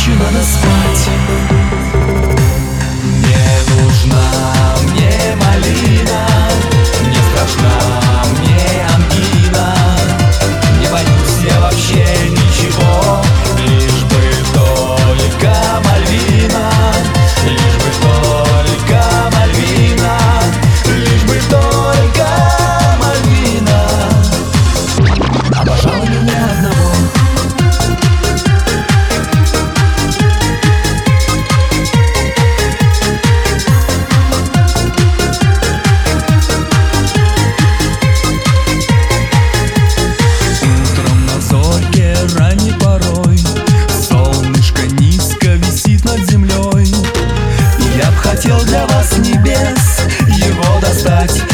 ночи надо спать. Не нужна мне малина, не страшна мне ангина. Не боюсь я вообще ничего, лишь бы только Мальвина, лишь бы только Мальвина, лишь бы только Мальвина. Обожала меня одного. Ранней порой солнышко низко висит над землей. Я б хотел для вас с небес его достать.